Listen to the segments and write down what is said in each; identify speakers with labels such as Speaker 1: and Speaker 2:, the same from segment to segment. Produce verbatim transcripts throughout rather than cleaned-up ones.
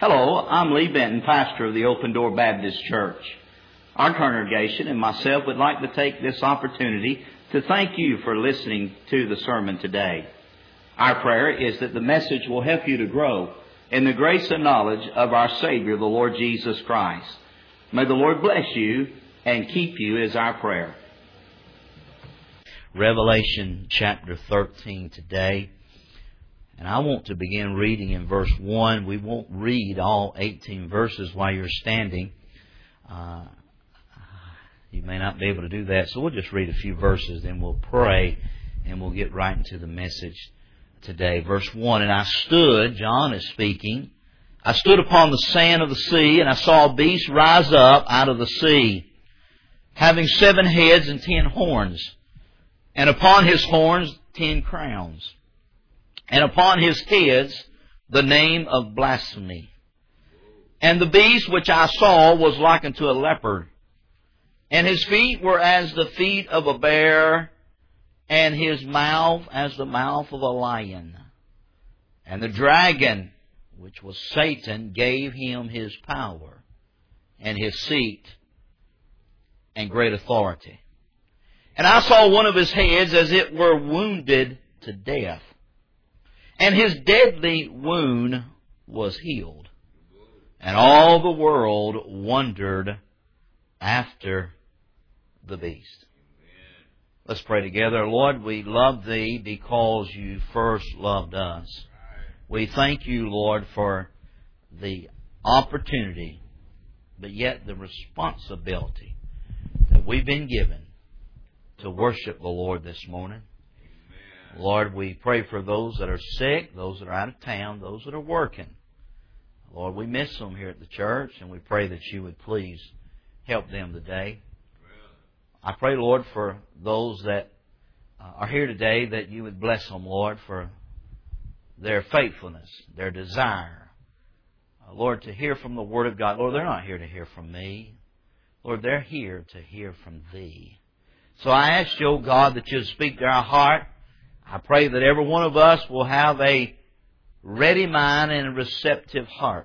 Speaker 1: Hello, I'm Lee Benton, pastor of the Open Door Baptist Church. Our congregation and myself would like to take this opportunity to thank you for listening to the sermon today. Our prayer is that the message will help you to grow in the grace and knowledge of our Savior, the Lord Jesus Christ. May the Lord bless you and keep you is our prayer.
Speaker 2: Revelation chapter thirteen today. And I want to begin reading in verse one. We won't read all eighteen verses while you're standing. Uh, you may not be able to do that, so we'll just read a few verses, then we'll pray, and we'll get right into the message today. Verse one, And I stood, John is speaking, I stood upon the sand of the sea, and I saw a beast rise up out of the sea, having seven heads and ten horns, and upon his horns ten crowns. And upon his heads the name of blasphemy. And the beast which I saw was like unto a leopard, and his feet were as the feet of a bear, and his mouth as the mouth of a lion. And the dragon, which was Satan, gave him his power, and his seat, and great authority. And I saw one of his heads as it were wounded to death, and his deadly wound was healed. And all the world wondered after the beast. Let's pray together. Lord, we love Thee because You first loved us. We thank You, Lord, for the opportunity, but yet the responsibility that we've been given to worship the Lord this morning. Lord, we pray for those that are sick, those that are out of town, those that are working. Lord, we miss them here at the church, and we pray that You would please help them today. I pray, Lord, for those that are here today, that You would bless them, Lord, for their faithfulness, their desire. Lord, to hear from the Word of God. Lord, they're not here to hear from me. Lord, they're here to hear from Thee. So I ask You, O God, that You'd speak to our heart. I pray that every one of us will have a ready mind and a receptive heart.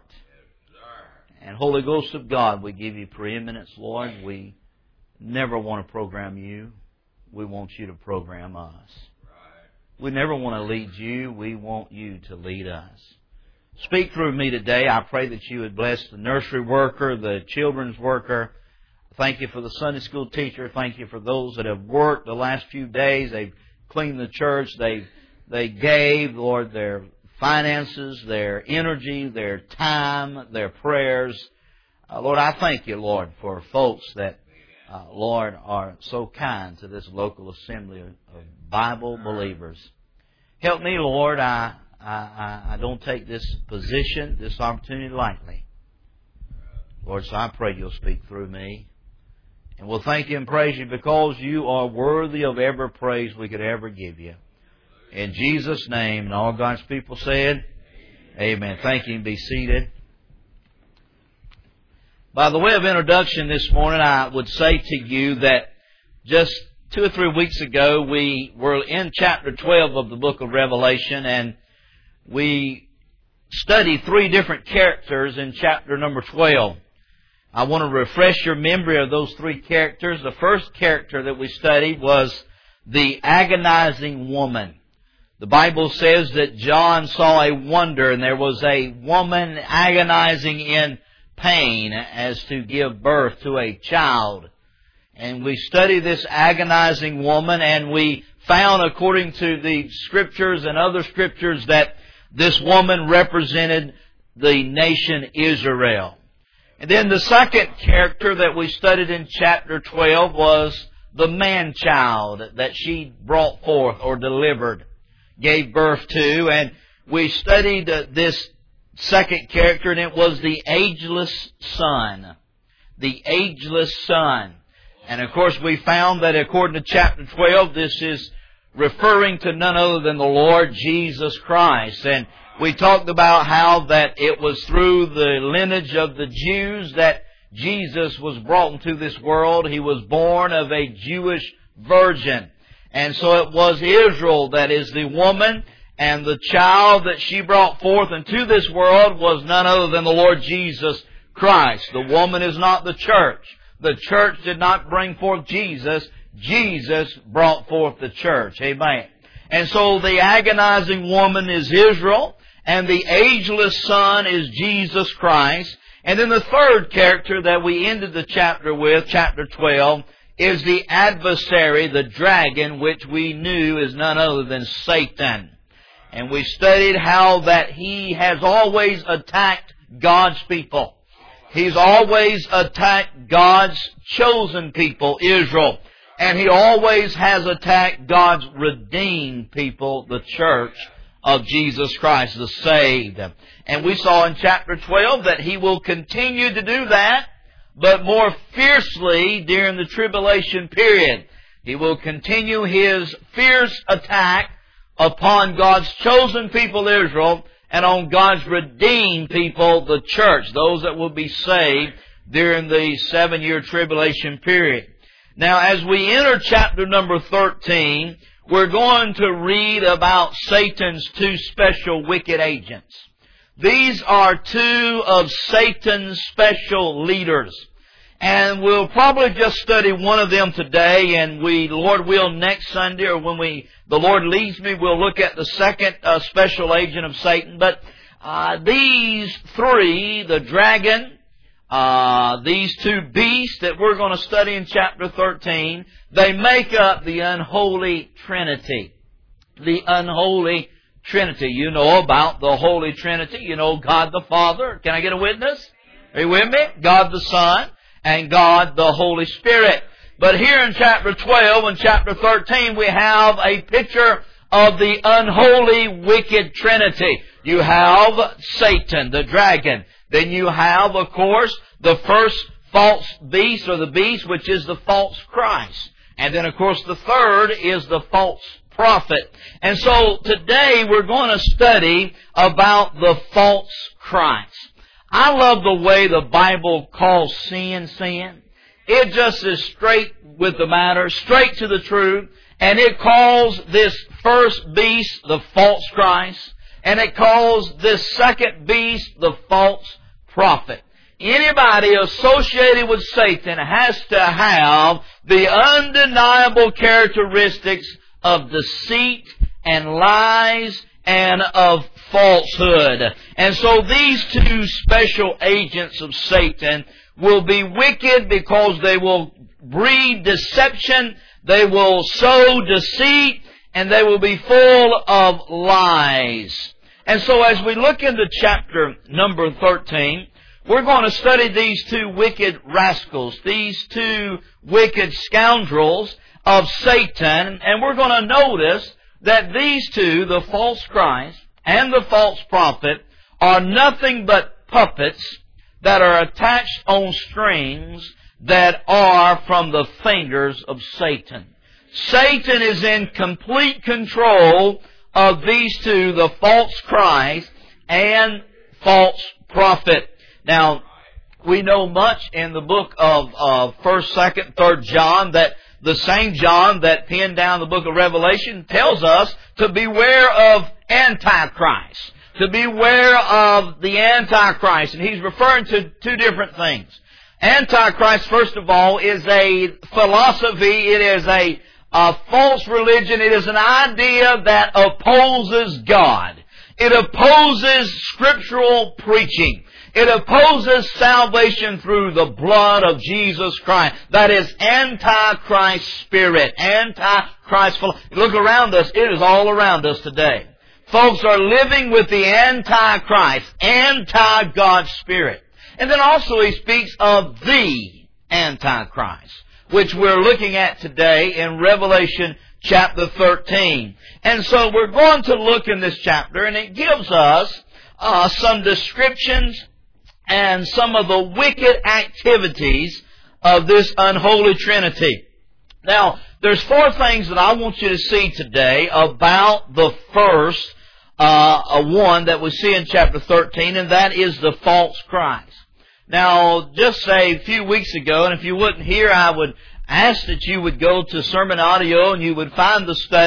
Speaker 2: And Holy Ghost of God, we give You preeminence, Lord. We never want to program You. We want You to program us. We never want to lead You. We want You to lead us. Speak through me today. I pray that You would bless the nursery worker, the children's worker. Thank You for the Sunday school teacher. Thank You for those that have worked the last few days. They've cleaned the church. They they gave, Lord, their finances, their energy, their time, their prayers. Uh, Lord, I thank You, Lord, for folks that, uh, Lord, are so kind to this local assembly of, of Bible believers. Help me, Lord. I, I, I don't take this position, this opportunity lightly. Lord, so I pray You'll speak through me. And we'll thank You and praise You because You are worthy of every praise we could ever give You. In Jesus' name, and all God's people said, Amen. Thank you, and be seated. By the way of introduction this morning, I would say to you that just two or three weeks ago, we were in chapter twelve of the book of Revelation, and we studied three different characters in chapter number twelve. I want to refresh your memory of those three characters. The first character that we studied was the agonizing woman. The Bible says that John saw a wonder, and there was a woman agonizing in pain as to give birth to a child. And we studied this agonizing woman, and we found, according to the Scriptures and other Scriptures, that this woman represented the nation Israel. And then the second character that we studied in chapter twelve was the man-child that she brought forth or delivered, gave birth to. And we studied this second character, and it was the ageless son. The ageless son. And of course we found that according to chapter twelve, this is referring to none other than the Lord Jesus Christ. And we talked about how that it was through the lineage of the Jews that Jesus was brought into this world. He was born of a Jewish virgin. And so it was Israel that is the woman, And the child that she brought forth into this world was none other than the Lord Jesus Christ. The woman is not the church. The church did not bring forth Jesus. Jesus brought forth the church. Amen. And so the agonizing woman is Israel, and the ageless son is Jesus Christ. And then the third character that we ended the chapter with, chapter twelve, is the adversary, the dragon, which we knew is none other than Satan. And we studied how that he has always attacked God's people. He's always attacked God's chosen people, Israel. And he always has attacked God's redeemed people, the church of Jesus Christ, the saved. And we saw in chapter twelve that he will continue to do that, but more fiercely during the tribulation period. He will continue his fierce attack upon God's chosen people, Israel, and on God's redeemed people, the church, those that will be saved during the seven-year tribulation period. Now, as we enter chapter number thirteen, we're going to read about Satan's two special wicked agents. These are two of Satan's special leaders. And we'll probably just study one of them today, and we, Lord will, next Sunday, or when we, the Lord leads me, we'll look at the second uh, special agent of Satan. But uh, these three, the dragon, uh, these two beasts that we're going to study in chapter thirteen, they make up the unholy Trinity. The unholy Trinity. You know about the Holy Trinity. You know God the Father. Can I get a witness? Are you with me? God the Son and God the Holy Spirit. But here in chapter twelve and chapter thirteen, we have a picture of the unholy, wicked Trinity. You have Satan, the dragon. Then you have, of course, the first false beast, or the beast, which is the false Christ. And then, of course, the third is the false prophet. And so today we're going to study about the false Christ. I love the way the Bible calls sin, sin. It just is straight with the matter, straight to the truth. And it calls this first beast the false Christ. And it calls this second beast the false prophet. Anybody associated with Satan has to have the undeniable characteristics of deceit and lies and of falsehood. And so these two special agents of Satan will be wicked because they will breed deception, they will sow deceit, and they will be full of lies. And so as we look into chapter number thirteen, we're going to study these two wicked rascals, these two wicked scoundrels of Satan, and we're going to notice that these two, the false Christ and the false prophet, are nothing but puppets that are attached on strings that are from the fingers of Satan. Satan is in complete control of these two, the false Christ and false prophet. Now, we know much in the book of uh, first, second, third John that the same John that penned down the book of Revelation tells us to beware of Antichrist. To beware of the Antichrist. And he's referring to two different things. Antichrist, first of all, is a philosophy. It is a, a false religion. It is an idea that opposes God. It opposes scriptural preaching. It opposes salvation through the blood of Jesus Christ. That is Antichrist spirit. Antichrist philosophy. Look around us. It is all around us today. Folks are living with the Antichrist, anti-God spirit. And then also he speaks of the Antichrist, which we're looking at today in Revelation chapter thirteen. And so we're going to look in this chapter, and it gives us uh, some descriptions and some of the wicked activities of this unholy Trinity. Now, there's four things that I want you to see today about the first uh, one that we see in chapter thirteen, and that is the false Christ. Now, just say a few weeks ago, and if you wouldn't hear, I would ask that you would go to Sermon Audio and you would find the study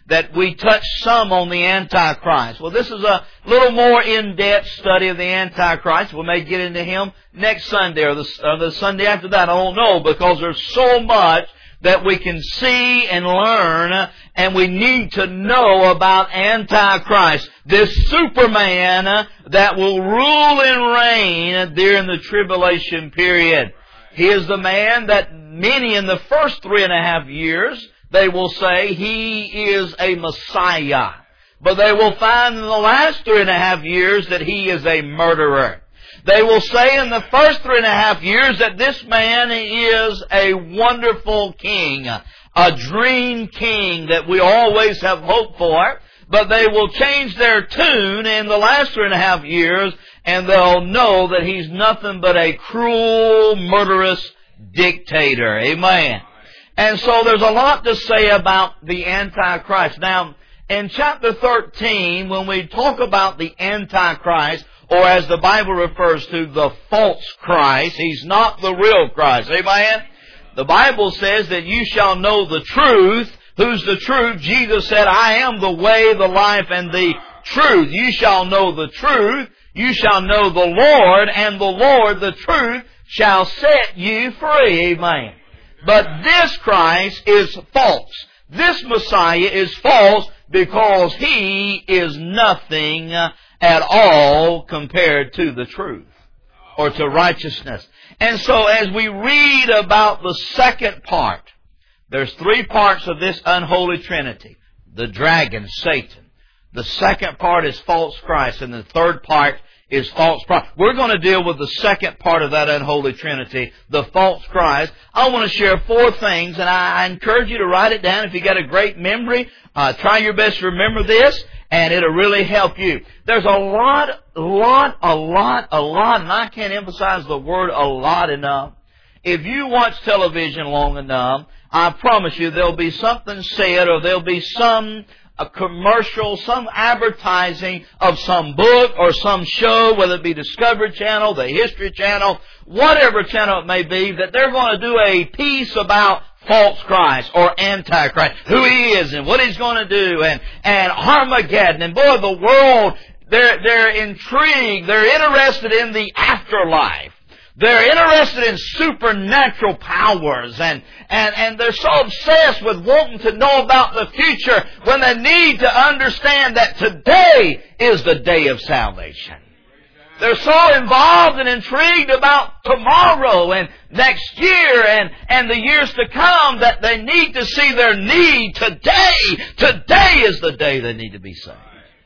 Speaker 2: that we touched some on the Antichrist. Well, this is a little more in-depth study of the Antichrist. We may get into him next Sunday or the, or the Sunday after that. I don't know, because there's so much that we can see and learn, and we need to know about Antichrist, this Superman that will rule and reign during the tribulation period. He is the man that many in the first three and a half years, they will say he is a Messiah. But they will find in the last three and a half years that he is a murderer. They will say in the first three and a half years that this man is a wonderful king, a dream king that we always have hoped for. But they will change their tune in the last three and a half years, and they'll know that he's nothing but a cruel, murderous dictator. Amen. And so there's a lot to say about the Antichrist. Now, in chapter thirteen, when we talk about the Antichrist, or as the Bible refers to, the false Christ, he's not the real Christ. Amen? The Bible says that you shall know the truth. Who's the truth? Jesus said, I am the way, the life, and the truth. You shall know the truth. You shall know the Lord, and the Lord, the truth, shall set you free. Amen. But this Christ is false. This Messiah is false because he is nothing at all compared to the truth or to righteousness. And so as we read about the second part, there's three parts of this unholy trinity. The dragon, Satan. The second part is false Christ, and the third part is false prophet. We're going to deal with the second part of that unholy trinity, the false Christ. I want to share four things, and I encourage you to write it down. If you got a great memory, uh, try your best to remember this, and it'll really help you. There's a lot, a lot, a lot, a lot, and I can't emphasize the word a lot enough. If you watch television long enough, I promise you there'll be something said, or there'll be some a commercial, some advertising of some book or some show, whether it be Discovery Channel, the History Channel, whatever channel it may be, that they're going to do a piece about false Christ or Antichrist, who he is and what he's going to do, and, and Armageddon. And boy, the world, they're, they're intrigued, they're interested in the afterlife. They're interested in supernatural powers, and, and, and they're so obsessed with wanting to know about the future when they need to understand that today is the day of salvation. They're so involved and intrigued about tomorrow and next year and, and the years to come that they need to see their need today. Today is the day they need to be saved.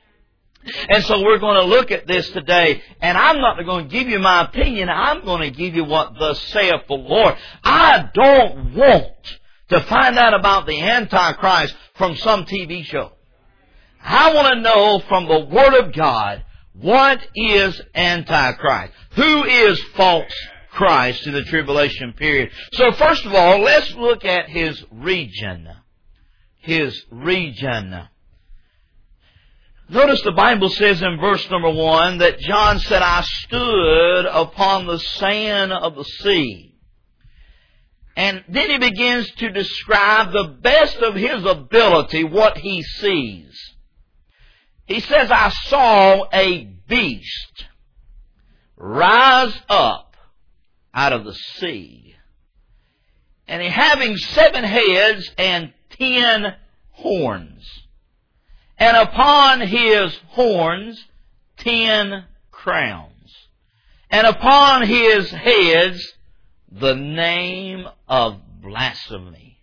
Speaker 2: And so we're going to look at this today, and I'm not going to give you my opinion. I'm going to give you what thus saith the Lord. I don't want to find out about the Antichrist from some T V show. I want to know from the Word of God, what is Antichrist? Who is false Christ in the tribulation period? So first of all, let's look at his region. His region. Notice the Bible says in verse number one that John said, I stood upon the sand of the sea. And then he begins to describe the best of his ability, what he sees. He says, I saw a beast rise up out of the sea, and he having seven heads and ten horns. And upon his horns, ten crowns. And upon his heads, the name of blasphemy.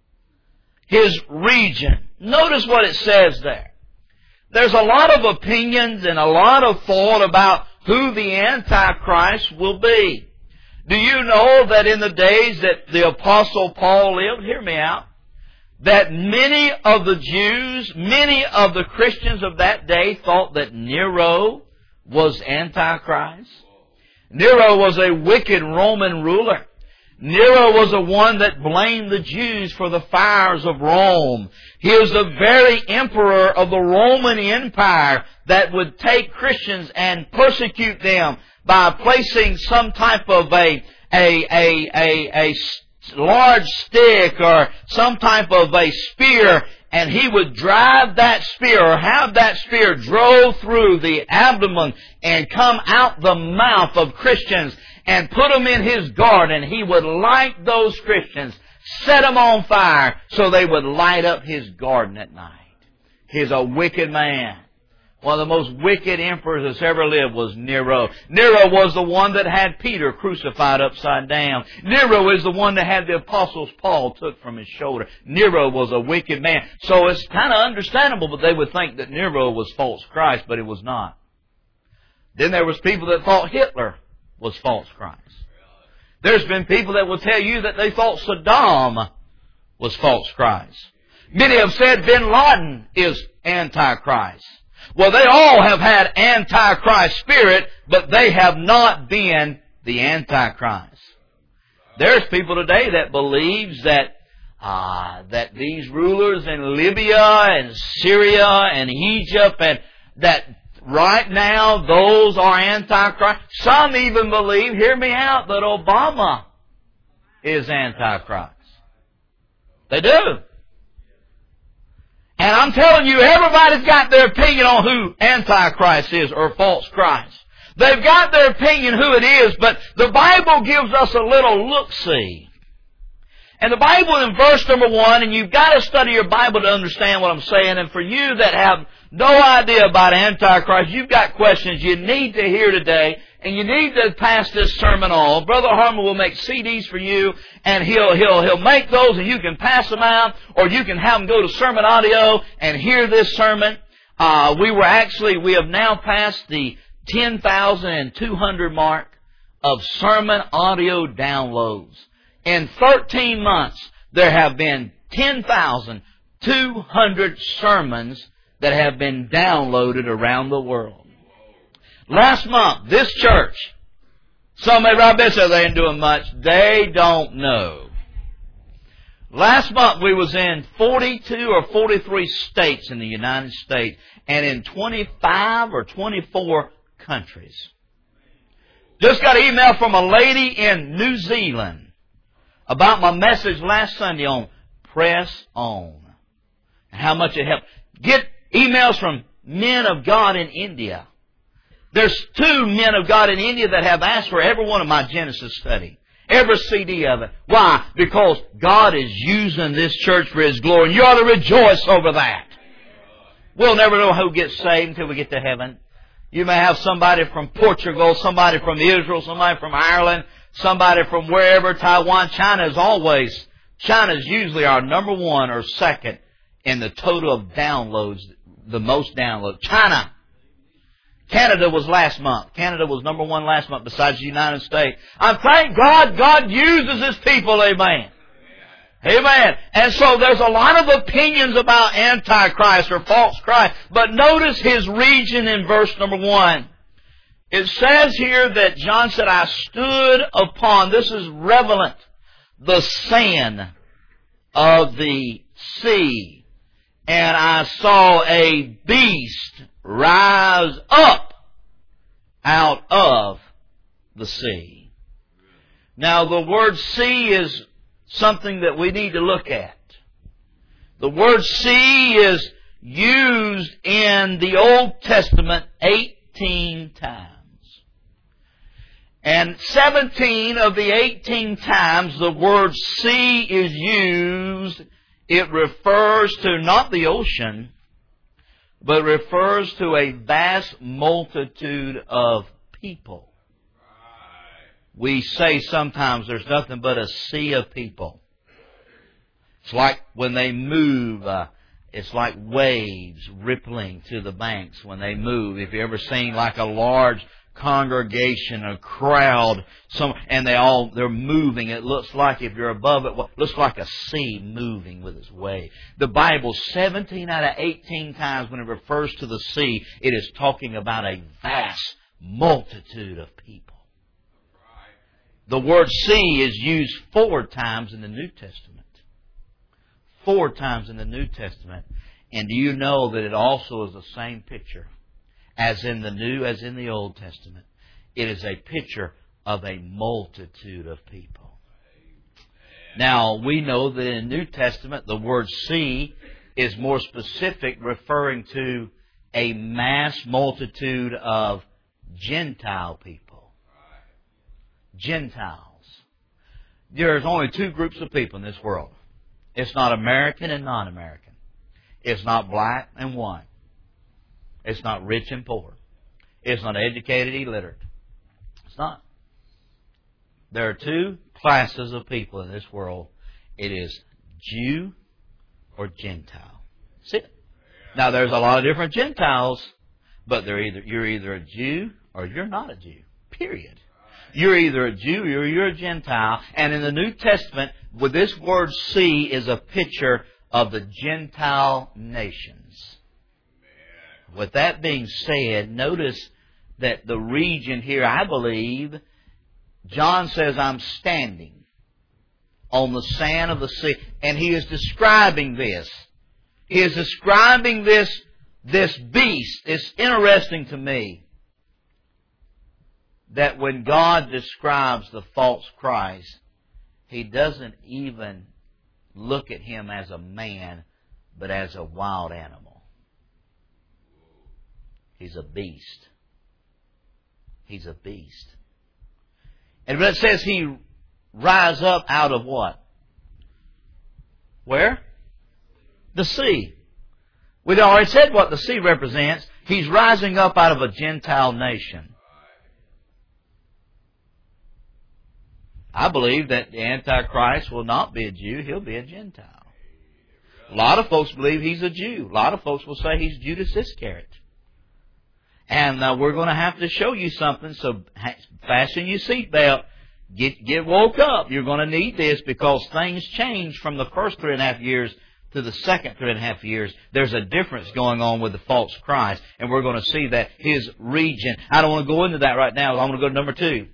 Speaker 2: His region. Notice what it says there. There's a lot of opinions and a lot of thought about who the Antichrist will be. Do you know that in the days that the Apostle Paul lived, hear me out, that many of the Jews, many of the Christians of that day thought that Nero was Antichrist. Nero was a wicked Roman ruler. Nero was the one that blamed the Jews for the fires of Rome. He was the very emperor of the Roman Empire that would take Christians and persecute them by placing some type of a, a, a, a, a large stick or some type of a spear and he would drive that spear or have that spear drove through the abdomen and come out the mouth of Christians and put them in his garden. He would light those Christians, set them on fire so they would light up his garden at night. He's a wicked man. One of the most wicked emperors that's ever lived was Nero. Nero was the one that had Peter crucified upside down. Nero is the one that had the apostles Paul took from his shoulder. Nero was a wicked man. So it's kind of understandable that they would think that Nero was false Christ, but it was not. Then there was people that thought Hitler was false Christ. There's been people that will tell you that they thought Saddam was false Christ. Many have said Bin Laden is Antichrist. Well, they all have had Antichrist spirit, but they have not been the Antichrist. There's people today that believes that uh, that these rulers in Libya and Syria and Egypt, and that right now those are Antichrist. Some even believe, hear me out, that Obama is Antichrist. They do. And I'm telling you, everybody's got their opinion on who Antichrist is or false Christ. They've got their opinion who it is, but the Bible gives us a little look-see. And the Bible in verse number one, and you've got to study your Bible to understand what I'm saying, and for you that have no idea about Antichrist, you've got questions you need to hear today, and you need to pass this sermon on. Brother Harmon will make C Ds for you, and he'll he'll he'll make those, and you can pass them out, or you can have them go to Sermon Audio and hear this sermon. Uh, we were actually we have now passed the ten thousand two hundred mark of Sermon Audio downloads. In thirteen months, there have been ten thousand two hundred sermons that have been downloaded around the world. Last month, this church, some may right there say they ain't doing much. They don't know. Last month we was in forty-two or forty-three states in the United States and in twenty-five or twenty-four countries. Just got an email from a lady in New Zealand about my message last Sunday on Press On and how much it helped. Get emails from men of God in India. There's two men of God in India that have asked for every one of my Genesis study. Every C D of it. Why? Because God is using this church for His glory. And you ought to rejoice over that. We'll never know who gets saved until we get to heaven. You may have somebody from Portugal, somebody from Israel, somebody from Ireland, somebody from wherever, Taiwan. China is always, China is usually our number one or second in the total of downloads, the most downloads. China. Canada was last month. Canada was number one last month besides the United States. I thank God, God uses His people, amen. Amen. And so there's a lot of opinions about Antichrist or false Christ. But notice his region in verse number one. It says here that John said, I stood upon, this is relevant, the sand of the sea. And I saw a beast rise up out of the sea. Now the word sea is something that we need to look at. The word sea is used in the Old Testament eighteen times. And seventeen of the eighteen times the word sea is used, it refers to not the ocean, but refers to a vast multitude of people. We say sometimes there's nothing but a sea of people. It's like when they move, uh, it's like waves rippling to the banks when they move. If you ever seen like a large congregation, a crowd, some, and they all, they're moving. It looks like, if you're above it, it looks like a sea moving with its wave. The Bible, seventeen out of eighteen times when it refers to the sea, it is talking about a vast multitude of people. The word sea is used four times in the New Testament. Four times in the New Testament. And do you know that it also is the same picture as in the New as in the Old Testament? It is a picture of a multitude of people. Now, we know that in the New Testament, the word sea is more specific, referring to a mass multitude of Gentile people. Gentiles. There's only two groups of people in this world. It's not American and non-American. It's not black and white. It's not rich and poor. It's not educated, illiterate. It's not. There are two classes of people in this world. It is Jew or Gentile. See it? Now there's a lot of different Gentiles, but they're either you're either a Jew or you're not a Jew. Period. You're either a Jew or you're a Gentile. And in the New Testament, with this word "see" is a picture of the Gentile nations. With that being said, notice that the region here, I believe, John says, I'm standing on the sand of the sea. And he is describing this. He is describing this, this beast. It's interesting to me that when God describes the false Christ, He doesn't even look at Him as a man, but as a wild animal. He's a beast. He's a beast. And when it says He rise up out of what? Where? The sea. We've already said what the sea represents. He's rising up out of a Gentile nation. I believe that the Antichrist will not be a Jew. He'll be a Gentile. A lot of folks believe he's a Jew. A lot of folks will say he's Judas Iscariot. And uh, we're going to have to show you something, so fasten your seatbelt. Get, get woke up. You're going to need this because things change from the first three and a half years to the second three and a half years. There's a difference going on with the false Christ, and we're going to see that his region. I don't want to go into that right now. I want to go to number two.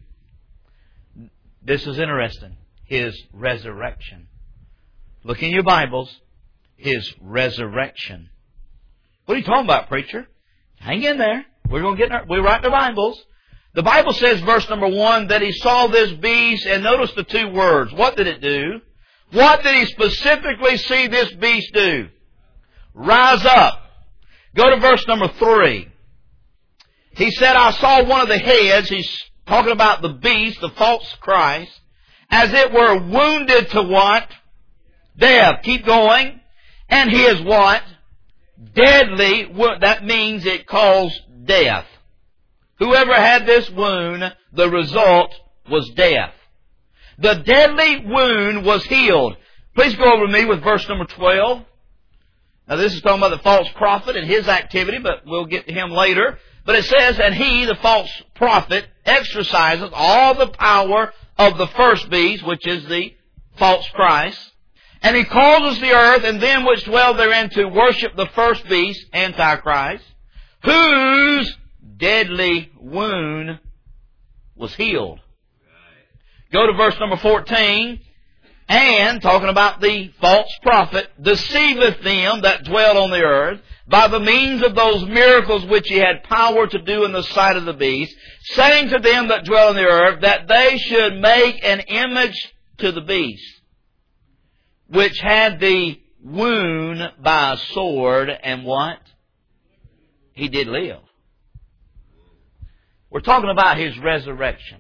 Speaker 2: This is interesting. His resurrection. Look in your Bibles. His resurrection. What are you talking about, preacher? Hang in there. We're going to get in our, we write the Bibles. The Bible says, verse number one, that he saw this beast, and notice the two words. What did it do? What did he specifically see this beast do? Rise up. Go to verse number three. He said, I saw one of the heads. He's talking about the beast, the false Christ, as it were wounded to what? Death. Keep going. And he is what? Deadly. That means it caused death. Whoever had this wound, the result was death. The deadly wound was healed. Please go over to me with verse number twelve. Now this is talking about the false prophet and his activity, but we'll get to him later. But it says, and he, the false prophet, exercises all the power of the first beast, which is the false Christ. And he causes the earth and them which dwell therein to worship the first beast, Antichrist, whose deadly wound was healed. Go to verse number fourteen. And, talking about the false prophet, deceiveth them that dwell on the earth by the means of those miracles which he had power to do in the sight of the beast, saying to them that dwell on the earth that they should make an image to the beast, which had the wound by a sword, and what? He did live. We're talking about his resurrection.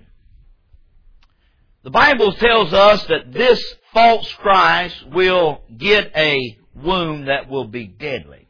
Speaker 2: The Bible tells us that this false Christ will get a wound that will be deadly.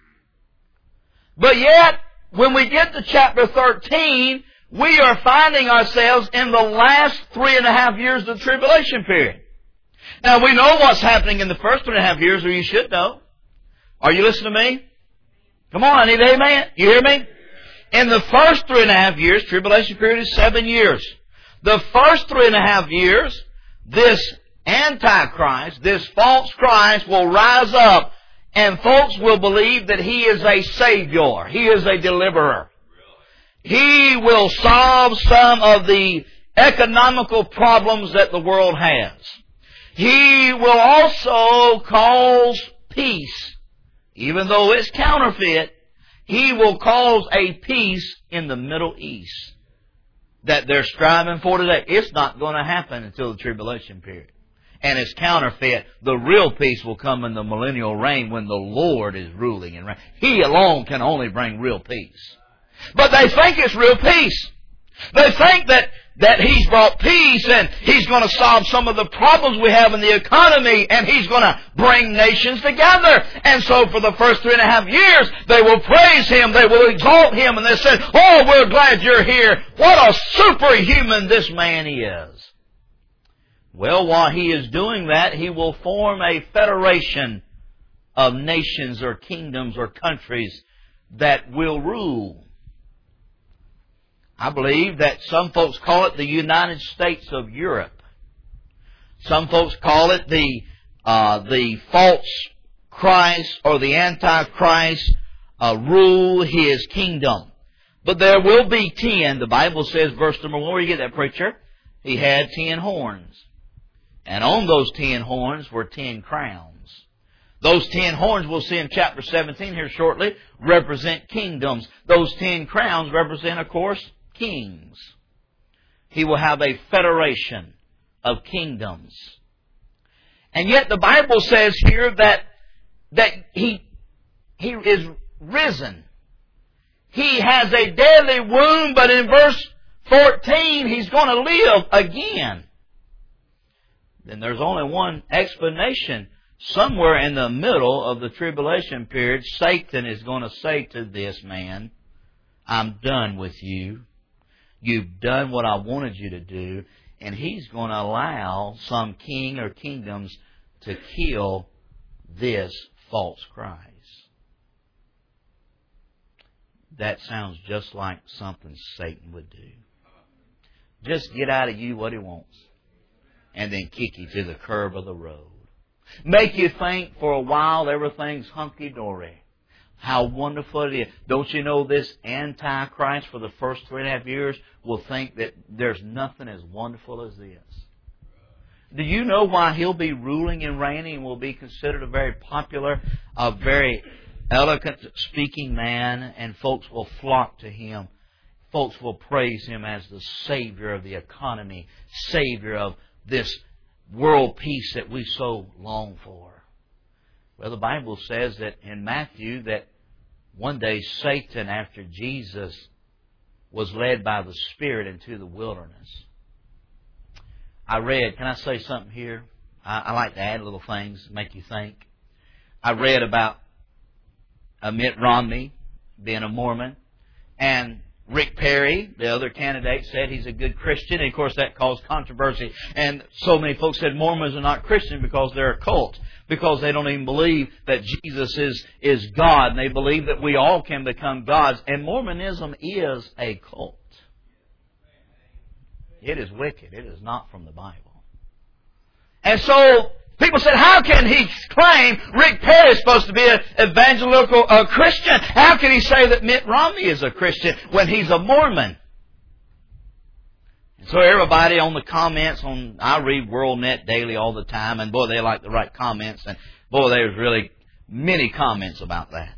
Speaker 2: But yet, when we get to chapter thirteen, we are finding ourselves in the last three and a half years of the tribulation period. Now, we know what's happening in the first three and a half years, or you should know. Are you listening to me? Come on, I need an amen. You hear me? In the first three and a half years, tribulation period is seven years. The first three and a half years, this Antichrist, this false Christ will rise up, and folks will believe that he is a Savior. He is a deliverer. He will solve some of the economical problems that the world has. He will also cause peace. Even though it's counterfeit, he will cause a peace in the Middle East that they're striving for today. It's not going to happen until the tribulation period. and is counterfeit. The real peace will come in the millennial reign when the Lord is ruling and reigning. He alone can only bring real peace. But they think it's real peace. They think that, that He's brought peace and He's going to solve some of the problems we have in the economy and He's going to bring nations together. And so for the first three and a half years, they will praise Him, they will exalt Him, and they say, oh, we're glad you're here. What a superhuman this man is. Well, while he is doing that, he will form a federation of nations or kingdoms or countries that will rule. I believe that some folks call it the United States of Europe. Some folks call it the uh, the false Christ or the Antichrist uh, rule His kingdom. But there will be ten. The Bible says, verse number one, where you get that, preacher? He had ten horns. And on those ten horns were ten crowns. Those ten horns, we'll see in chapter seventeen here shortly, represent kingdoms. Those ten crowns represent, of course, kings. He will have a federation of kingdoms. And yet the Bible says here that, that he, he is risen. He has a deadly wound, but in verse fourteen, He's going to live again. Then there's only one explanation. Somewhere in the middle of the tribulation period, Satan is going to say to this man, I'm done with you. You've done what I wanted you to do. And he's going to allow some king or kingdoms to kill this false Christ. That sounds just like something Satan would do. Just get out of you what he wants. And then kick you to the curb of the road. Make you think for a while everything's hunky-dory. How wonderful it is. Don't you know this Antichrist for the first three and a half years will think that there's nothing as wonderful as this? Do you know why he'll be ruling and reigning and will be considered a very popular, a very eloquent speaking man, and folks will flock to him? Folks will praise him as the Savior of the economy, Savior of this world peace that we so long for. Well, the Bible says that in Matthew that one day Satan, after Jesus, was led by the Spirit into the wilderness. I read, can I say something here? I, I like to add little things, make you think. I read about uh, Mitt Romney being a Mormon, and Rick Perry, the other candidate, said he's a good Christian. And of course that caused controversy. And so many folks said Mormons are not Christian because they're a cult. Because they don't even believe that Jesus is, is God. And they believe that we all can become gods. And Mormonism is a cult. It is wicked. It is not from the Bible. And so people said, how can he claim Rick Perry is supposed to be an evangelical uh, Christian? How can he say that Mitt Romney is a Christian when he's a Mormon? And so everybody on the comments on, I read WorldNet daily all the time, and boy, they like to write comments, and boy, there's really many comments about that.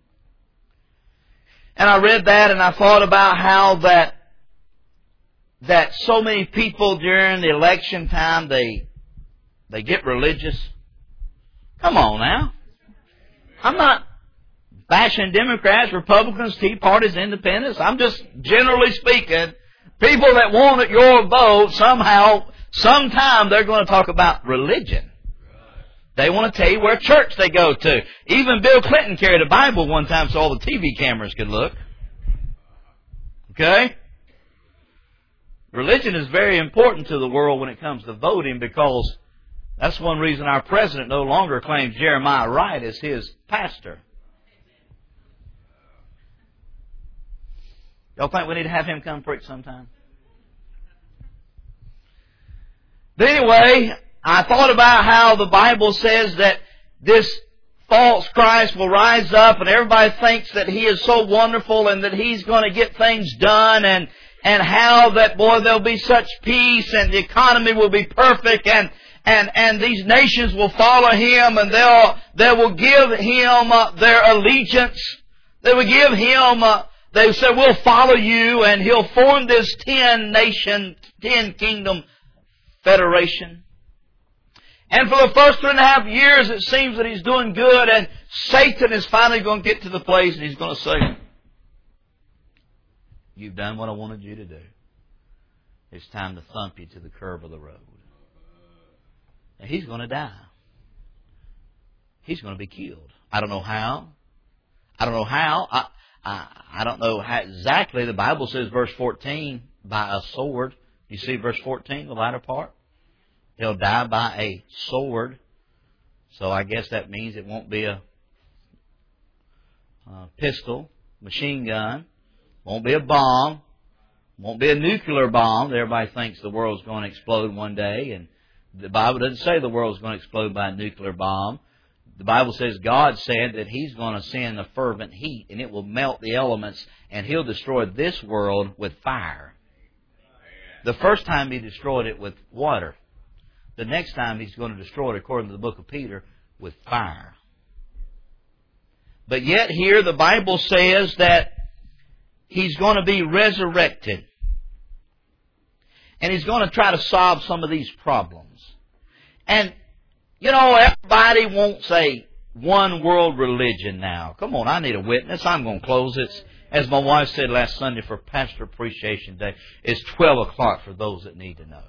Speaker 2: And I read that, and I thought about how that that so many people during the election time, they They get religious. Come on now. I'm not bashing Democrats, Republicans, Tea Parties, Independents. I'm just generally speaking, people that want your vote, somehow, sometime they're going to talk about religion. They want to tell you where church they go to. Even Bill Clinton carried a Bible one time so all the T V cameras could look. Okay? Religion is very important to the world when it comes to voting, because that's one reason our president no longer claims Jeremiah Wright as his pastor. Y'all think we need to have him come preach sometime? But anyway, I thought about how the Bible says that this false Christ will rise up and everybody thinks that he is so wonderful and that he's going to get things done, and, and how that, boy, there'll be such peace and the economy will be perfect, and And, and these nations will follow him, and they'll, they will give him uh, their allegiance. They will give him, uh, they will say, we'll follow you, and he'll form this ten nation, ten kingdom federation. And for the first three and a half years, it seems that he's doing good, and Satan is finally going to get to the place and he's going to say, you've done what I wanted you to do. It's time to thump you to the curb of the road. And he's going to die. He's going to be killed. I don't know how. I don't know how. I, I, I don't know how exactly. The Bible says, verse fourteen, by a sword. You see verse fourteen, the latter part? He'll die by a sword. So I guess that means it won't be a, a pistol, machine gun. Won't be a bomb. Won't be a nuclear bomb. Everybody thinks the world's going to explode one day. And the Bible doesn't say the world's going to explode by a nuclear bomb. The Bible says God said that He's going to send a fervent heat and it will melt the elements and He'll destroy this world with fire. The first time He destroyed it with water. The next time He's going to destroy it, according to the book of Peter, with fire. But yet here the Bible says that He's going to be resurrected. And He's going to try to solve some of these problems. And, you know, everybody wants a one world religion now. Come on, I need a witness. I'm going to close it. As my wife said last Sunday for Pastor Appreciation Day, it's twelve o'clock for those that need to know.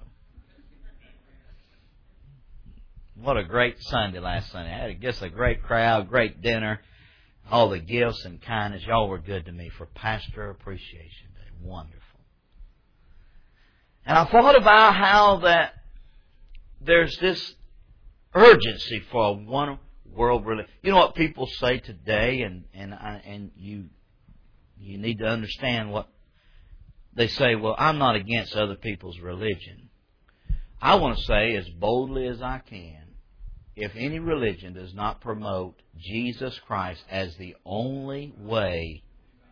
Speaker 2: What a great Sunday last Sunday. I had just a great crowd, great dinner, all the gifts and kindness. Y'all were good to me for Pastor Appreciation Day. Wonderful. And I thought about how that there's this urgency for a one world religion. You know what people say today, and and and you you need to understand what they say. Well, I'm not against other people's religion. I want to say as boldly as I can, if any religion does not promote Jesus Christ as the only way,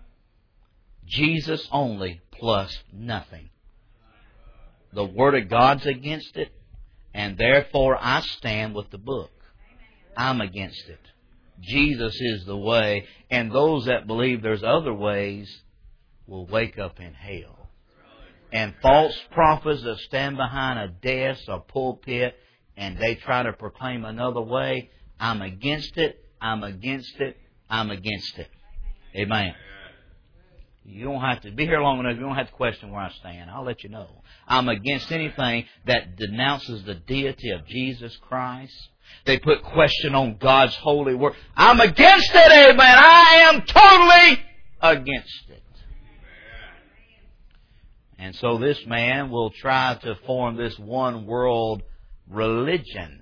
Speaker 2: Jesus only plus nothing, the Word of God's against it, and therefore I stand with the book. I'm against it. Jesus is the way, and those that believe there's other ways will wake up in hell. And false prophets that stand behind a desk or pulpit and they try to proclaim another way, I'm against it, I'm against it, I'm against it. Amen. You don't have to be here long enough. You don't have to question where I stand. I'll let you know. I'm against anything that denounces the deity of Jesus Christ. They put question on God's holy word. I'm against it, amen. I am totally against it. And so this man will try to form this one world religion.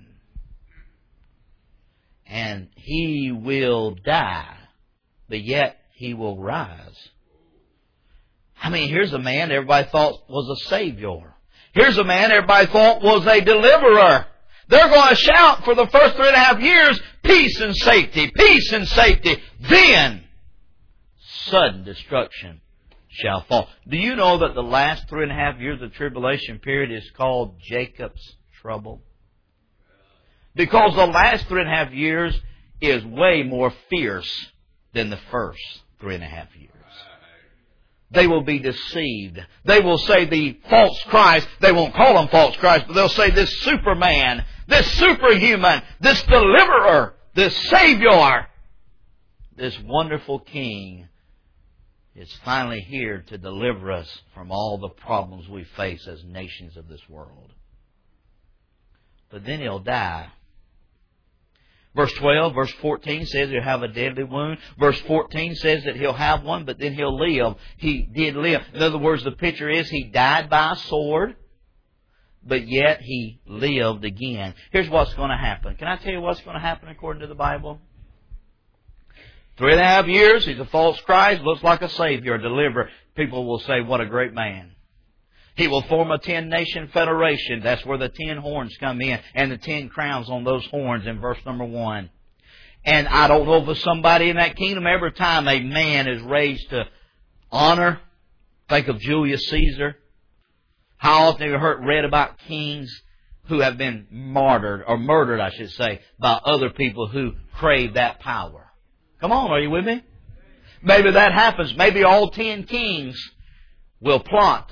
Speaker 2: And he will die, but yet he will rise. I mean, here's a man everybody thought was a Savior. Here's a man everybody thought was a deliverer. They're going to shout for the first three and a half years, peace and safety, peace and safety. Then, sudden destruction shall fall. Do you know that the last three and a half years of the tribulation period is called Jacob's trouble? Because the last three and a half years is way more fierce than the first three and a half years. They will be deceived. They will say the false Christ. They won't call him false Christ, but they'll say this Superman, this superhuman, this deliverer, this Savior, this wonderful King is finally here to deliver us from all the problems we face as nations of this world. But then he'll die. Verse twelve, verse fourteen says he'll have a deadly wound. Verse fourteen says that he'll have one, but then he'll live. He did live. In other words, the picture is he died by a sword, but yet he lived again. Here's what's going to happen. Can I tell you what's going to happen according to the Bible? Three and a half years, he's a false Christ, looks like a Savior, a deliverer. People will say, what a great man. He will form a ten-nation federation. That's where the ten horns come in. And the ten crowns on those horns in verse number one. And I don't know if there's somebody in that kingdom. Every time a man is raised to honor, think of Julius Caesar. How often have you heard read about kings who have been martyred, or murdered, I should say, by other people who crave that power? Come on, are you with me? Maybe that happens. Maybe all ten kings will plot to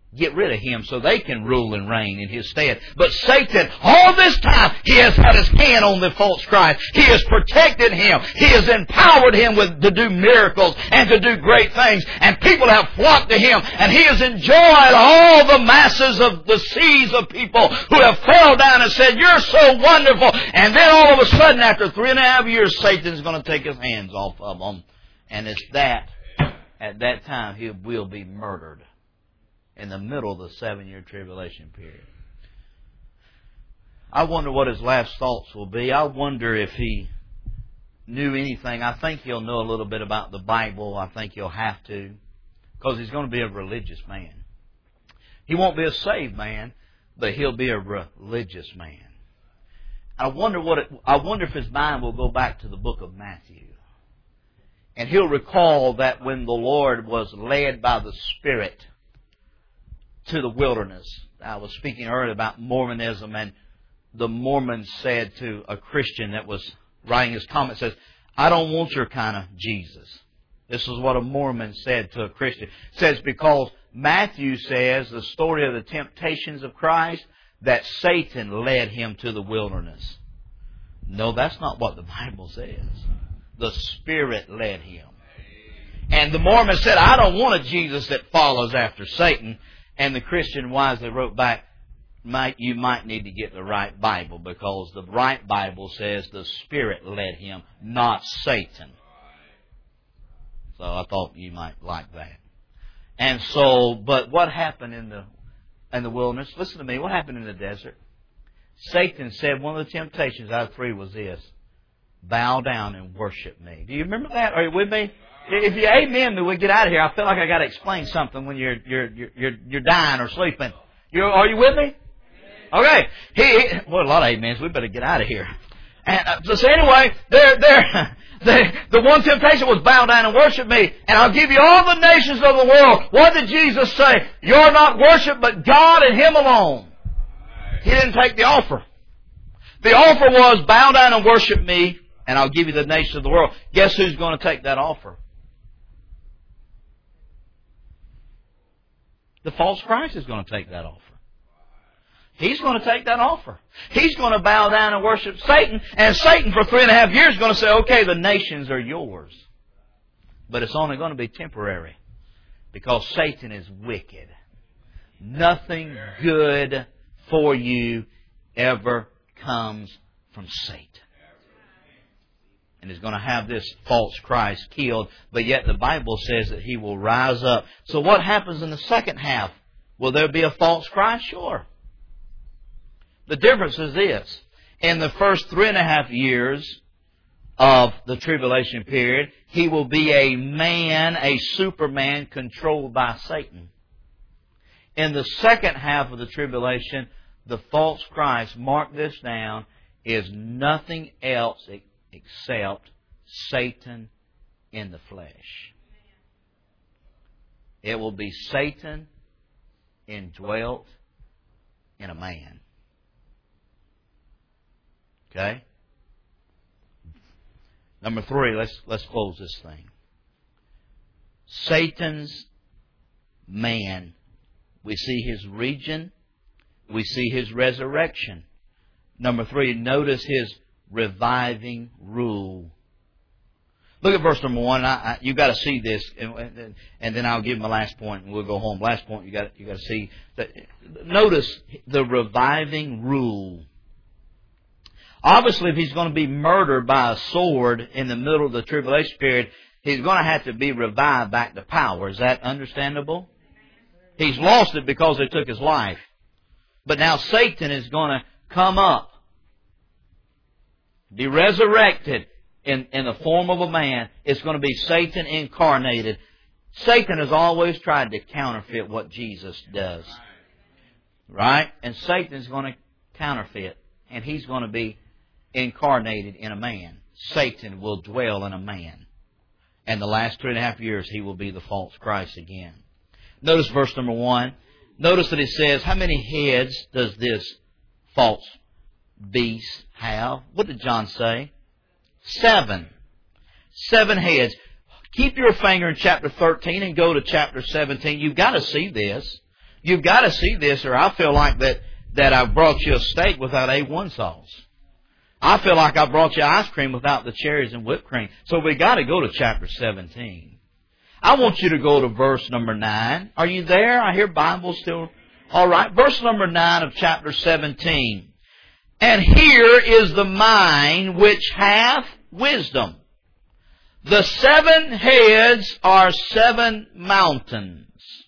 Speaker 2: get rid of him so they can rule and reign in his stead. But Satan, all this time, he has had his hand on the false Christ. He has protected him. He has empowered him with, to do miracles and to do great things. And people have flocked to him. And he has enjoyed all the masses of the seas of people who have fell down and said, "You're so wonderful." And then all of a sudden, after three and a half years, Satan's going to take his hands off of them. And it's that, at that time, he will be murdered. In the middle of the seven-year tribulation period. I wonder what his last thoughts will be. I wonder if he knew anything. I think he'll know a little bit about the Bible. I think he'll have to. Because he's going to be a religious man. He won't be a saved man, but he'll be a religious man. I wonder what it, I wonder if his mind will go back to the book of Matthew. And he'll recall that when the Lord was led by the Spirit to the wilderness. I was speaking earlier about Mormonism, and the Mormon said to a Christian that was writing his comment, says, "I don't want your kind of Jesus." This is what a Mormon said to a Christian. It says, because Matthew says, the story of the temptations of Christ, that Satan led him to the wilderness. No, that's not what the Bible says. The Spirit led him. And the Mormon said, "I don't want a Jesus that follows after Satan." And the Christian wisely wrote back, might, you might need to get the right Bible, because the right Bible says the Spirit led him, not Satan. So I thought you might like that. And so, but what happened in the in the wilderness? Listen to me. What happened in the desert? Satan said one of the temptations out of three was this: bow down and worship me. Do you remember that? Are you with me? If you amen me, we get out of here. I feel like I got to explain something when you're you're you're you're dying or sleeping. You are you with me? Okay. He, he well, a lot of amens. We better get out of here. And uh, so anyway, there there the the one temptation was bow down and worship me, and I'll give you all the nations of the world. What did Jesus say? You're not worship, but God and Him alone. He didn't take the offer. The offer was bow down and worship me, and I'll give you the nations of the world. Guess who's going to take that offer? The false Christ is going to take that offer. He's going to take that offer. He's going to bow down and worship Satan. And Satan for three and a half years is going to say, okay, the nations are yours. But it's only going to be temporary. Because Satan is wicked. Nothing good for you ever comes from Satan. And is going to have this false Christ killed. But yet the Bible says that he will rise up. So what happens in the second half? Will there be a false Christ? Sure. The difference is this. In the first three and a half years of the tribulation period, he will be a man, a superman controlled by Satan. In the second half of the tribulation, the false Christ, mark this down, is nothing else except Satan in the flesh. It will be Satan indwelt in a man. Okay? Number three, let's let's close this thing. Satan's man. We see his region. We see his resurrection. Number three, notice his reviving rule. Look at verse number one. I, I, you got to see this, and, and then I'll give my last point, and we'll go home. Last point, you got you got to see that. Notice the reviving rule. Obviously, if he's going to be murdered by a sword in the middle of the tribulation period, he's going to have to be revived back to power. Is that understandable? He's lost it because they took his life. But now Satan is going to come up, be resurrected in, in the form of a man. It's going to be Satan incarnated. Satan has always tried to counterfeit what Jesus does. Right? And Satan is going to counterfeit. And he's going to be incarnated in a man. Satan will dwell in a man. And the last three and a half years, he will be the false Christ again. Notice verse number one. Notice that it says, how many heads does this false beast have? What did John say? Seven. Seven heads. Keep your finger in chapter thirteen and go to chapter seventeen. You've got to see this. You've got to see this, or I feel like that, that I've brought you a steak without A one sauce. I feel like I brought you ice cream without the cherries and whipped cream. So we got to go to chapter seventeen. I want you to go to verse number nine. Are you there? I hear Bible still. All right. Verse number nine of chapter seventeen. And here is the mind which hath wisdom. The seven heads are seven mountains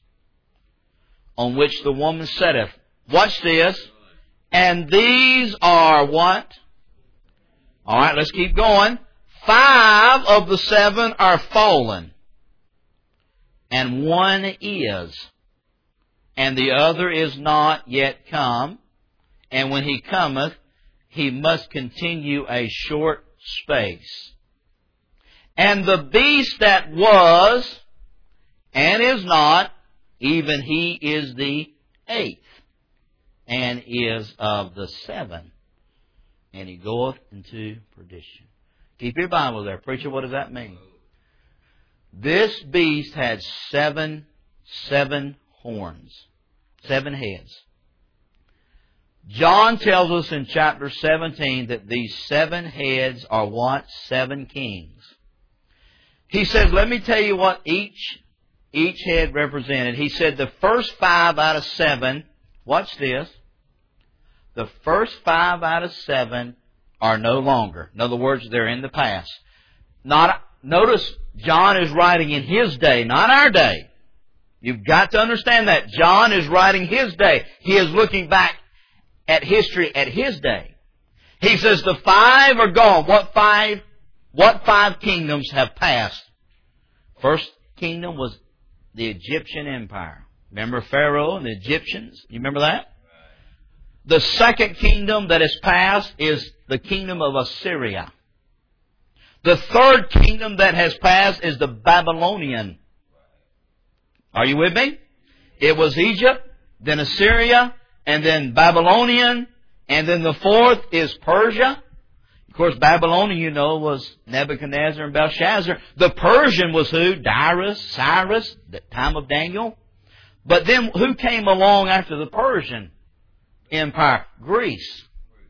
Speaker 2: on which the woman sitteth. Watch this. And these are what? All right, let's keep going. Five of the seven are fallen, and one is, and the other is not yet come. And when he cometh, he must continue a short space. And the beast that was, and is not, even he is the eighth, and is of the seven. And he goeth into perdition. Keep your Bible there. Preacher, what does that mean? This beast had seven, seven horns. Seven heads. John tells us in chapter seventeen that these seven heads are what? Seven kings. He says, let me tell you what each, each head represented. He said the first five out of seven, watch this, the first five out of seven are no longer. In other words, they're in the past. Not, notice, John is writing in his day, not our day. You've got to understand that. John is writing his day. He is looking back at history at his day. He says the five are gone. What five? What five kingdoms have passed? First kingdom was the Egyptian Empire. Remember Pharaoh and the Egyptians? You remember that? The second kingdom that has passed is the kingdom of Assyria. The third kingdom that has passed is the Babylonian. Are you with me? It was Egypt, then Assyria, and then Babylonian, and then the fourth is Persia. Of course, Babylonian, you know, was Nebuchadnezzar and Belshazzar. The Persian was who? Darius, Cyrus, the time of Daniel. But then who came along after the Persian Empire? Greece.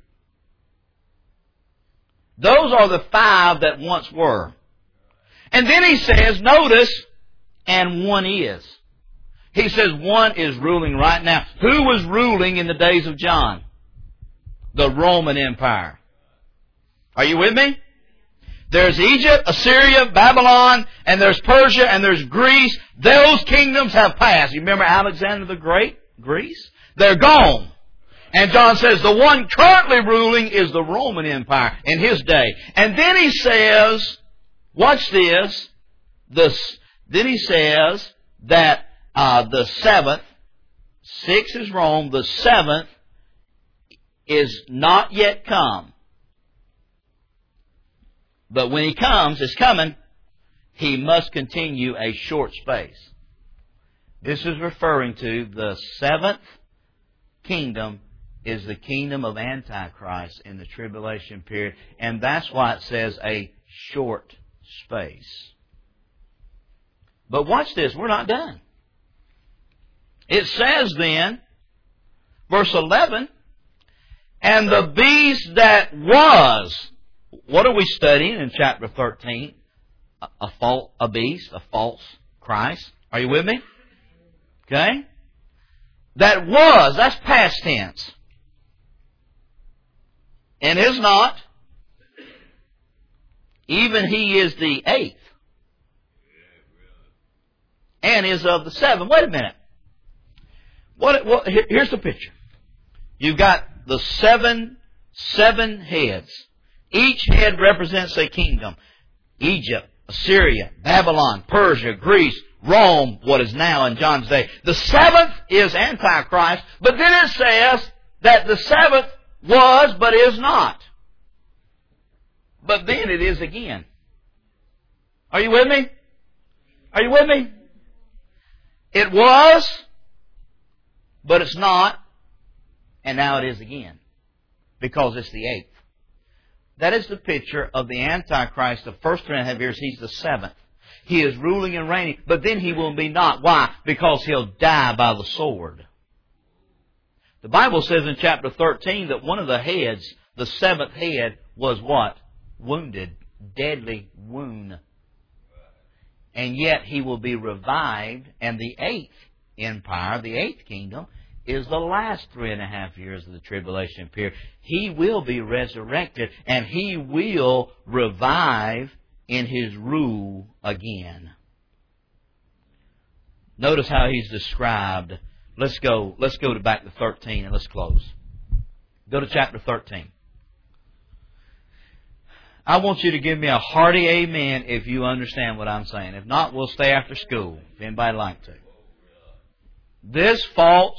Speaker 2: Those are the five that once were. And then he says, notice, and one is. He says one is ruling right now. Who was ruling in the days of John? The Roman Empire. Are you with me? There's Egypt, Assyria, Babylon, and there's Persia, and there's Greece. Those kingdoms have passed. You remember Alexander the Great? Greece? They're gone. And John says the one currently ruling is the Roman Empire in his day. And then he says, watch this, the, then he says that uh, the seventh, six is Rome, the seventh is not yet come. But when he comes, is coming, he must continue a short space. This is referring to the seventh kingdom is the kingdom of Antichrist in the tribulation period. And that's why it says a short space. But watch this, we're not done. It says then, verse eleven, and the beast that was, what are we studying in chapter thirteen? A, a, false, a beast, a false Christ. Are you with me? Okay? That was, that's past tense. And is not. Even he is the eighth. And is of the seven. Wait a minute. What, what, here's the picture. You've got the seven, seven heads. Each head represents a kingdom. Egypt, Assyria, Babylon, Persia, Greece, Rome, what is now in John's day. The seventh is Antichrist, but then it says that the seventh was but is not. But then it is again. Are you with me? Are you with me? It was, but it's not, and now it is again. Because it's the eighth. That is the picture of the Antichrist. The first three and a half years, he's the seventh. He is ruling and reigning, but then he will be not. Why? Because he'll die by the sword. The Bible says in chapter thirteen that one of the heads, the seventh head, was what? Wounded. Deadly wound. And yet he will be revived, and the eighth empire, the eighth kingdom, is the last three and a half years of the tribulation period. He will be resurrected, and he will revive in his rule again. Notice how he's described. Let's go, let's go to back to thirteen and let's close. Go to chapter thirteen. I want you to give me a hearty amen if you understand what I'm saying. If not, we'll stay after school, if anybody would like to. This false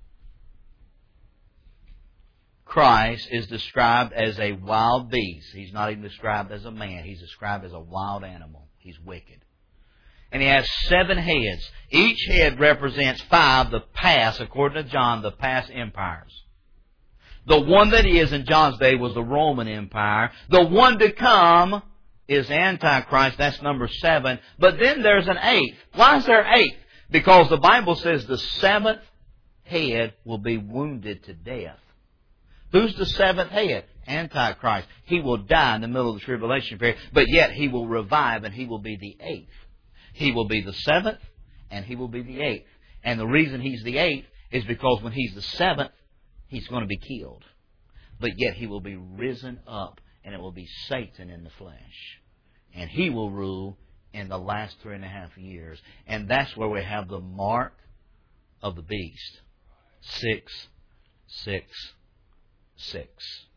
Speaker 2: Christ is described as a wild beast. He's not even described as a man. He's described as a wild animal. He's wicked. And he has seven heads. Each head represents five, the past, according to John, the past empires. The one that is in John's day was the Roman Empire. The one to come is Antichrist. That's number seven. But then there's an eighth. Why is there eighth? Because the Bible says the seventh head will be wounded to death. Who's the seventh head? Antichrist. He will die in the middle of the tribulation period, but yet he will revive and he will be the eighth. He will be the seventh and he will be the eighth. And the reason he's the eighth is because when he's the seventh, he's going to be killed. But yet he will be risen up, and it will be Satan in the flesh. And he will rule in the last three and a half years. And that's where we have the mark of the beast. Six, six, six.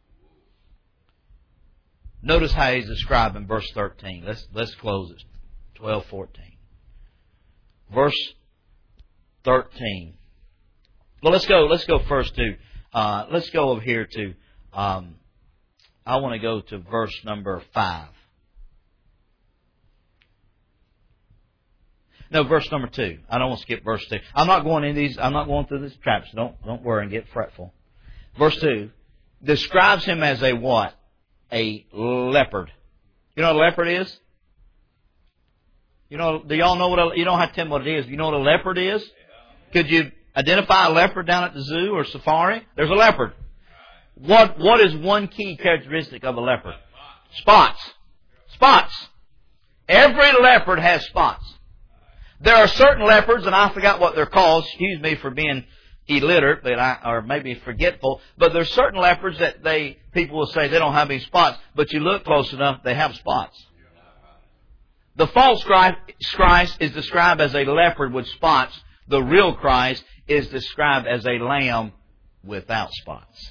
Speaker 2: Notice how he's described in verse thirteen. Let's, let's close it. twelve, fourteen. Verse thirteen. Well, let's go, let's go first to, uh, let's go over here to, um, I want to go to verse number five. No, verse number two. I don't want to skip verse two. I'm not going in these, I'm not going through these traps. Don't, don't worry and get fretful. Verse two describes him as a what? A leopard. You know what a leopard is? You know, do y'all know what a, you don't have to tell me what it is. You know what a leopard is? Could you identify a leopard down at the zoo or safari? There's a leopard. What, what is one key characteristic of a leopard? Spots. Spots. Every leopard has spots. There are certain leopards, and I forgot what they're called. Excuse me for being illiterate, but I, or maybe forgetful. But there's certain leopards that they people will say they don't have any spots, but you look close enough, they have spots. The false Christ is described as a leopard with spots. The real Christ is described as a lamb without spots.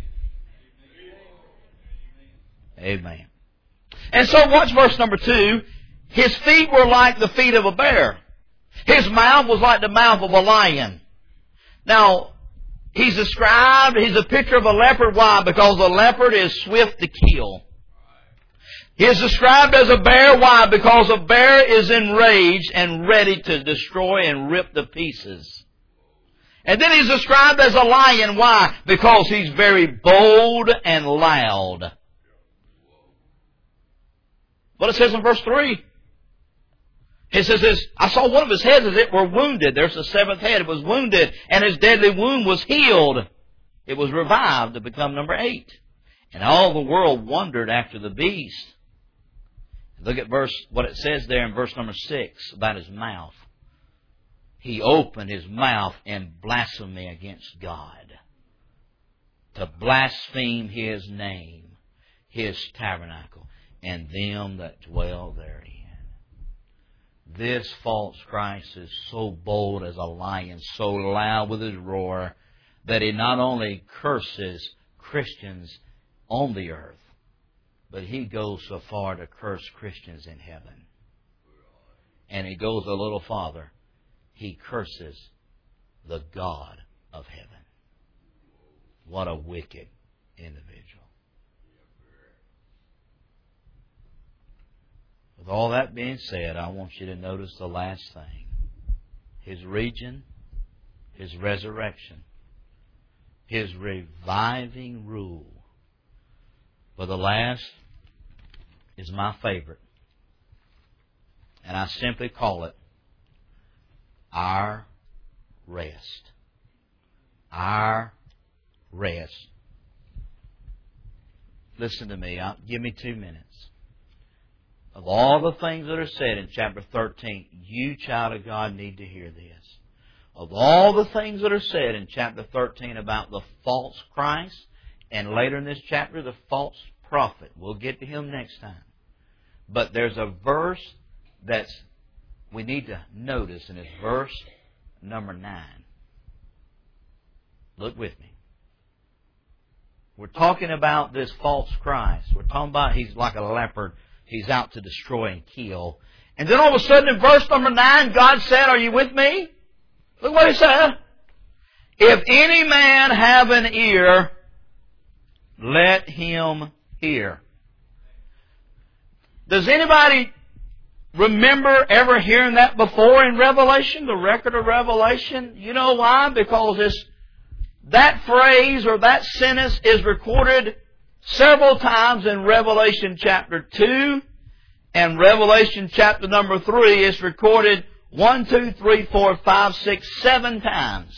Speaker 2: Amen. And so watch verse number two. His feet were like the feet of a bear. His mouth was like the mouth of a lion. Now, he's described, he's a picture of a leopard. Why? Because a leopard is swift to kill. He is described as a bear. Why? Because a bear is enraged and ready to destroy and rip to pieces. And then he's described as a lion. Why? Because he's very bold and loud. What it says in verse three. It says this, I saw one of his heads as it were wounded. There's the seventh head. It was wounded, and his deadly wound was healed. It was revived to become number eight. And all the world wondered after the beast. Look at verse what it says there in verse number six about his mouth. He opened his mouth in blasphemy against God, to blaspheme His name, His tabernacle, and them that dwell therein. This false Christ is so bold as a lion, so loud with his roar, that he not only curses Christians on the earth, but he goes so far to curse Christians in heaven. And he goes a little farther. He curses the God of heaven. What a wicked individual. With all that being said, I want you to notice the last thing. His region, His resurrection, His reviving rule. But the last is my favorite. And I simply call it our rest. Our rest. Listen to me. I'll, give me two minutes. Of all the things that are said in chapter thirteen, you, child of God, need to hear this. Of all the things that are said in chapter thirteen about the false Christ, and later in this chapter, the false prophet. We'll get to him next time. But there's a verse that's we need to notice, and it's verse number nine. Look with me. We're talking about this false Christ. We're talking about he's like a leopard. He's out to destroy and kill. And then all of a sudden in verse number nine, God said, are you with me? Look what He said. If any man have an ear, let him hear. Does anybody remember ever hearing that before in Revelation, the record of Revelation? You know why? Because this, that phrase or that sentence is recorded several times in Revelation chapter two, and Revelation chapter number three is recorded one, two, three, four, five, six, seven times.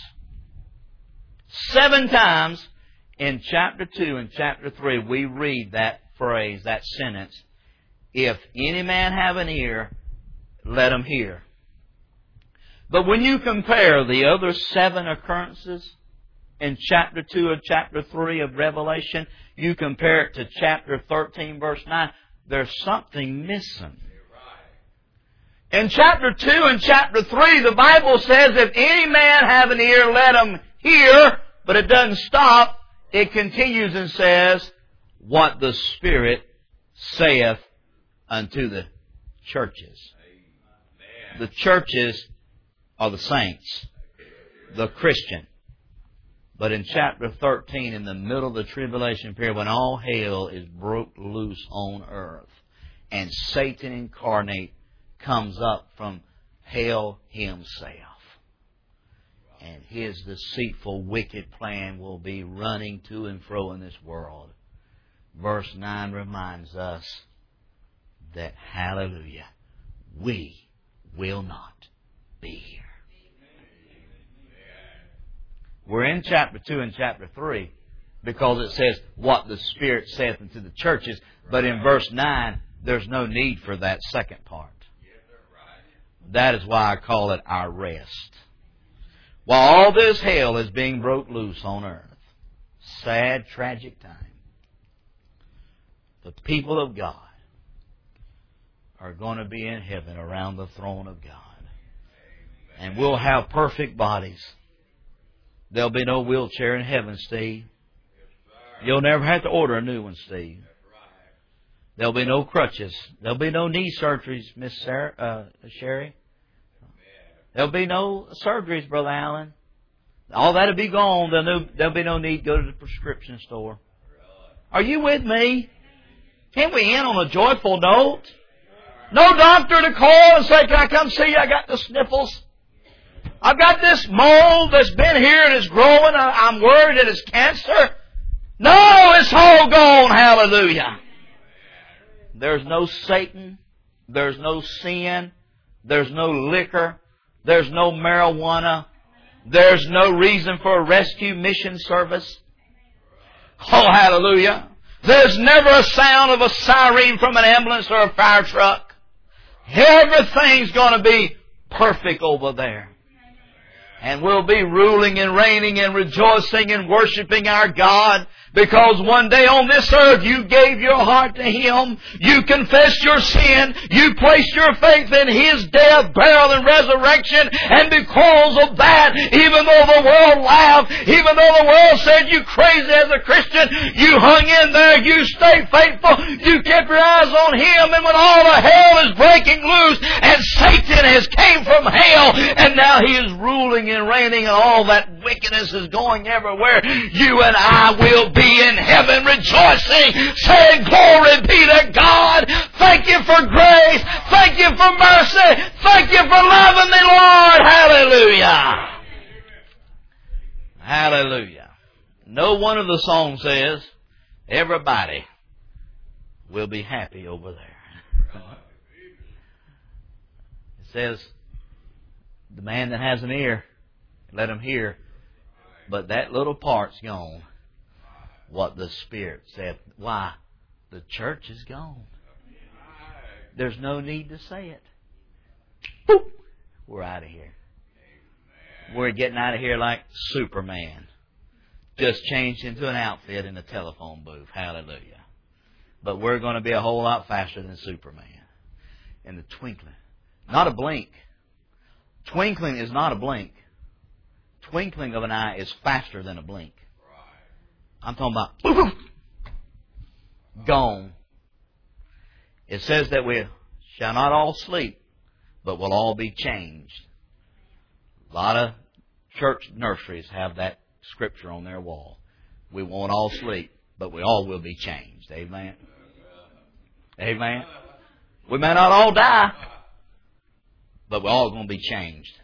Speaker 2: Seven times in chapter two and chapter three we read that phrase, that sentence, if any man have an ear, let him hear. But when you compare the other seven occurrences in chapter two and chapter three of Revelation, you compare it to chapter thirteen, verse nine, there's something missing. In chapter two and chapter three, the Bible says, if any man have an ear, let him hear. But it doesn't stop. It continues and says, what the Spirit saith unto the churches. The churches are the saints, the Christian. But in chapter thirteen, in the middle of the tribulation period, when all hell is broke loose on earth, and Satan incarnate comes up from hell himself, and his deceitful, wicked plan will be running to and fro in this world. Verse nine reminds us that, hallelujah, we will not be here. We're in chapter two and chapter three because it says what the Spirit saith unto the churches. But in verse nine, there's no need for that second part. That is why I call it our rest. While all this hell is being broke loose on earth, sad, tragic time, the people of God are going to be in heaven around the throne of God. And we'll have perfect bodies. There'll be no wheelchair in heaven, Steve. You'll never have to order a new one, Steve. There'll be no crutches. There'll be no knee surgeries, Miss Sarah, uh, Sherry. There'll be no surgeries, Brother Allen. All that'll be gone. There'll, no, there'll be no need to go to the prescription store. Are you with me? Can we end on a joyful note? No doctor to call and say, can I come see you? I got the sniffles. I've got this mold that's been here and it's growing. I'm worried that it's cancer. No, it's all gone. Hallelujah. There's no Satan. There's no sin. There's no liquor. There's no marijuana. There's no reason for a rescue mission service. Oh, hallelujah. There's never a sound of a siren from an ambulance or a fire truck. Everything's going to be perfect over there. And we'll be ruling and reigning and rejoicing and worshiping our God. Because one day on this earth you gave your heart to Him. You confessed your sin. You placed your faith in His death, burial, and resurrection. And because of that, even though the world laughed, even though the world said you crazy as a Christian, you hung in there. You stayed faithful. You kept your eyes on Him. And when all the hell is breaking loose and Satan has came from hell and now he is ruling and reigning and all that wickedness is going everywhere, you and I will be in heaven rejoicing, saying, glory be to God. Thank you for grace. Thank you for mercy. Thank you for loving me, Lord. Hallelujah. Hallelujah. No one of the songs says everybody will be happy over there. It says the man that has an ear, let him hear. But that little part's gone. what the Spirit saith. Why? The church is gone. There's no need to say it. Boop! We're out of here. We're getting out of here like Superman. Just changed into an outfit in a telephone booth. Hallelujah. But we're going to be a whole lot faster than Superman. In the twinkling. Not a blink. Twinkling is not a blink. Twinkling of an eye is faster than a blink. I'm talking about boom, boom, gone. It says that we shall not all sleep, but will all be changed. A lot of church nurseries have that scripture on their wall. We won't all sleep, but we all will be changed. Amen. Amen. We may not all die, but we're all going to be changed.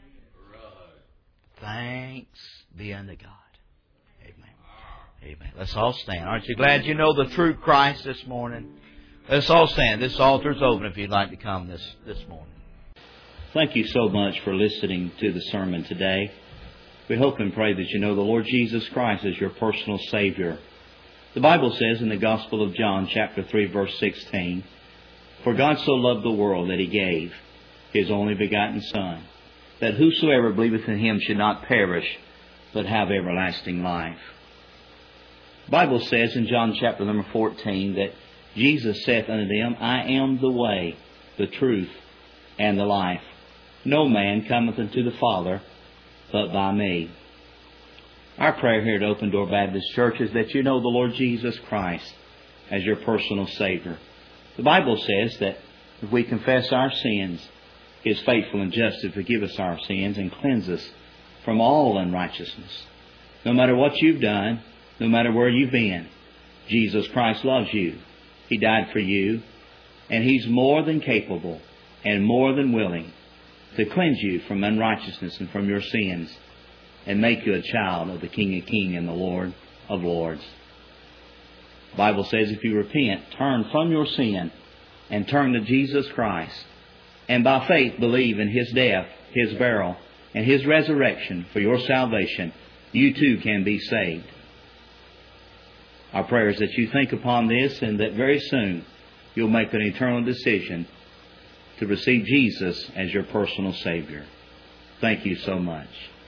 Speaker 2: Thanks be unto God. Amen. Amen. Let's all stand. Aren't you glad you know the true Christ this morning? Let's all stand. This altar's open if you'd like to come this, this morning.
Speaker 1: Thank you so much for listening to the sermon today. We hope and pray that you know the Lord Jesus Christ as your personal Savior. The Bible says in the Gospel of John, chapter three, verse sixteen, "For God so loved the world that He gave His only begotten Son, that whosoever believeth in Him should not perish, but have everlasting life." The Bible says in John chapter number fourteen that Jesus saith unto them, "I am the way, the truth, and the life. No man cometh unto the Father but by me." Our prayer here at Open Door Baptist Church is that you know the Lord Jesus Christ as your personal Savior. The Bible says that if we confess our sins, He is faithful and just to forgive us our sins and cleanse us from all unrighteousness. No matter what you've done, no matter where you've been, Jesus Christ loves you. He died for you, and He's more than capable and more than willing to cleanse you from unrighteousness and from your sins and make you a child of the King of Kings and the Lord of Lords. The Bible says if you repent, turn from your sin and turn to Jesus Christ, and by faith believe in His death, His burial, and His resurrection for your salvation, you too can be saved. Our prayer is that you think upon this and that very soon you'll make an eternal decision to receive Jesus as your personal Savior. Thank you so much.